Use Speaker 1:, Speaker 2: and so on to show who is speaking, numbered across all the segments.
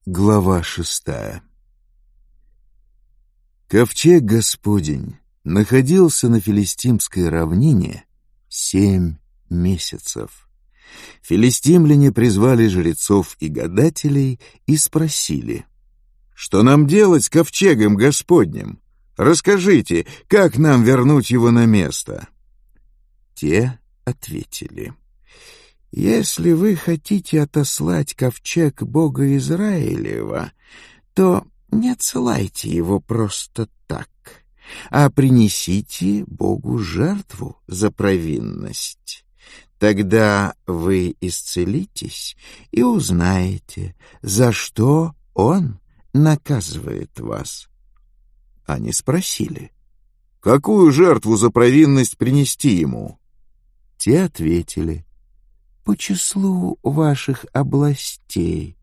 Speaker 1: Глава 6. Ковчег Господень находился на филистимской равнине 7 месяцев. Филистимляне призвали жрецов и гадателей и спросили: «Что нам делать с ковчегом Господним? Расскажите, как нам вернуть его на место?» Те ответили: «Если вы хотите отослать ковчег Бога Израилева, то не отсылайте его просто так, а принесите Богу жертву за провинность. Тогда вы исцелитесь и узнаете, за что Он наказывает вас». Они спросили: «Какую жертву за провинность принести ему?» Те ответили: «По числу ваших областей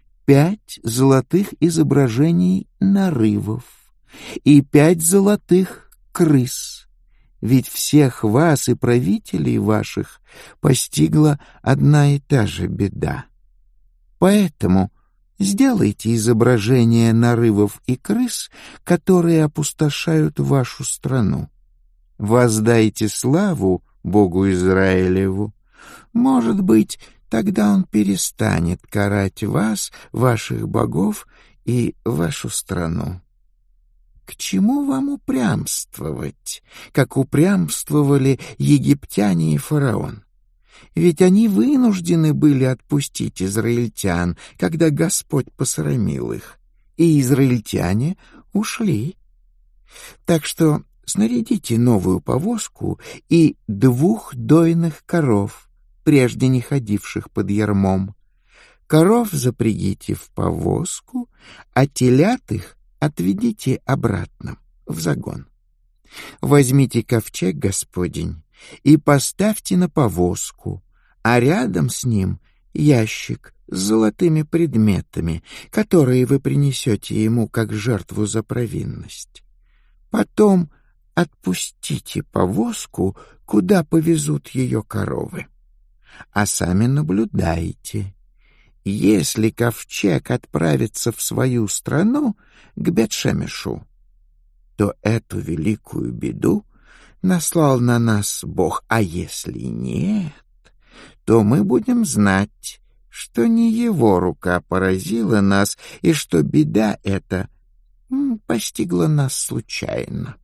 Speaker 1: 5 золотых изображений нарывов и 5 золотых крыс, ведь всех вас и правителей ваших постигла одна и та же беда. Поэтому сделайте изображения нарывов и крыс, которые опустошают вашу страну. Воздайте славу Богу Израилеву. Может быть, тогда Он перестанет карать вас, ваших богов и вашу страну. К чему вам упрямствовать, как упрямствовали египтяне и фараон? Ведь они вынуждены были отпустить израильтян, когда Господь посрамил их, и израильтяне ушли. Так что снарядите новую повозку и 2 дойных коров, прежде не ходивших под ярмом. Коров запрягите в повозку, а телят их отведите обратно в загон. Возьмите ковчег Господень и поставьте на повозку, а рядом с ним ящик с золотыми предметами, которые вы принесете ему как жертву за провинность. Потом отпустите повозку, куда повезут ее коровы, а сами наблюдайте. Если ковчег отправится в свою страну, к Бет-Шемешу, то эту великую беду наслал на нас Бог, а если нет, то мы будем знать, что не его рука поразила нас и что беда эта постигла нас случайно».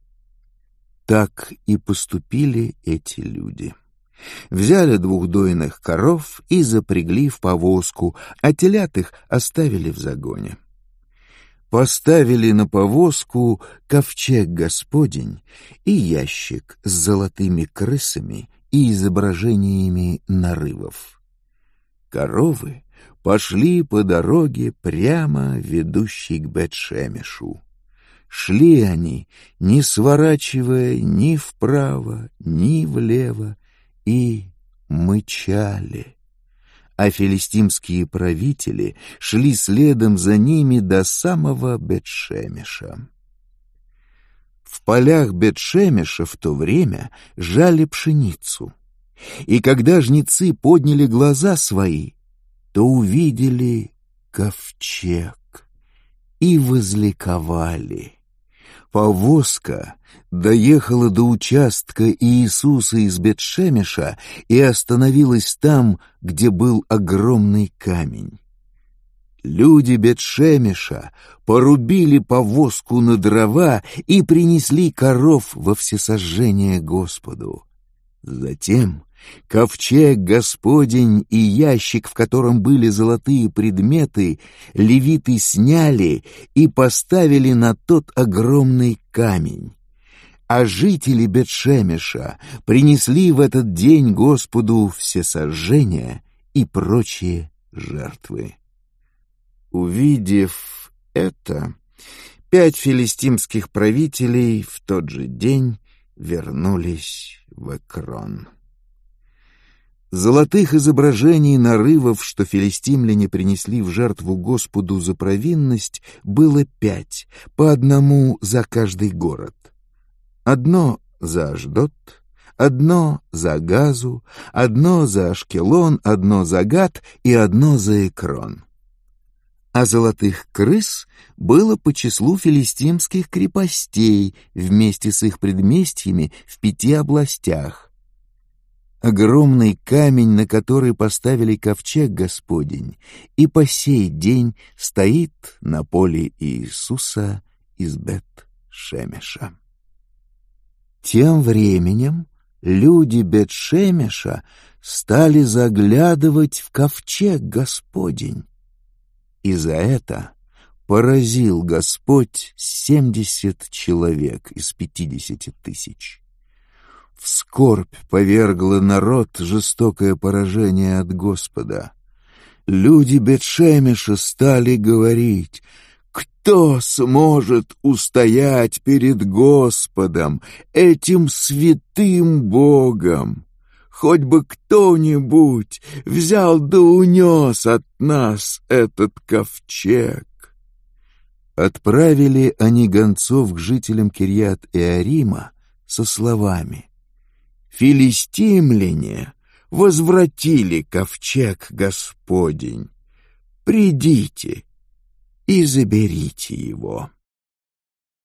Speaker 1: Так и поступили эти люди. Взяли 2 дойных коров и запрягли в повозку, а телят их оставили в загоне. Поставили на повозку ковчег Господень и ящик с золотыми крысами и изображениями нарывов. Коровы пошли по дороге, прямо ведущей к Бет-Шемешу. Шли они, не сворачивая ни вправо, ни влево, и мычали, а филистимские правители шли следом за ними до самого Бет-Шемеша. В полях Бет-Шемеша в то время жали пшеницу, и когда жнецы подняли глаза свои, то увидели ковчег и возликовали. Повозка доехала до участка Иисуса из Бет-Шемеша и остановилась там, где был огромный камень. Люди Бет-Шемеша порубили повозку на дрова и принесли коров во всесожжение Господу. Затем ковчег Господень и ящик, в котором были золотые предметы, левиты сняли и поставили на тот огромный камень. А жители Бет-Шемеша принесли в этот день Господу всесожжения и прочие жертвы. Увидев это, 5 филистимских правителей в тот же день вернулись в Экрон. Золотых изображений нарывов, что филистимляне принесли в жертву Господу за провинность, было 5, по одному за каждый город. Одно за Ашдод, одно за Газу, одно за Ашкелон, одно за Гат и одно за Экрон. а золотых крыс было по числу филистимских крепостей вместе с их предместьями в 5 областях. Огромный камень, на который поставили ковчег Господень, и по сей день стоит на поле Иисуса из Бет-Шемеша. Тем временем люди Бет-Шемеша стали заглядывать в ковчег Господень, и за это поразил Господь 70 человек из 50 тысяч. В скорбь повергло народ жестокое поражение от Господа. Люди Бет-Шемеша стали говорить: «Кто сможет устоять перед Господом, этим святым Богом? Хоть бы кто-нибудь взял да унес от нас этот ковчег». Отправили они гонцов к жителям Кирьят-Иарима со словами: «Филистимляне возвратили ковчег Господень. Придите и заберите его».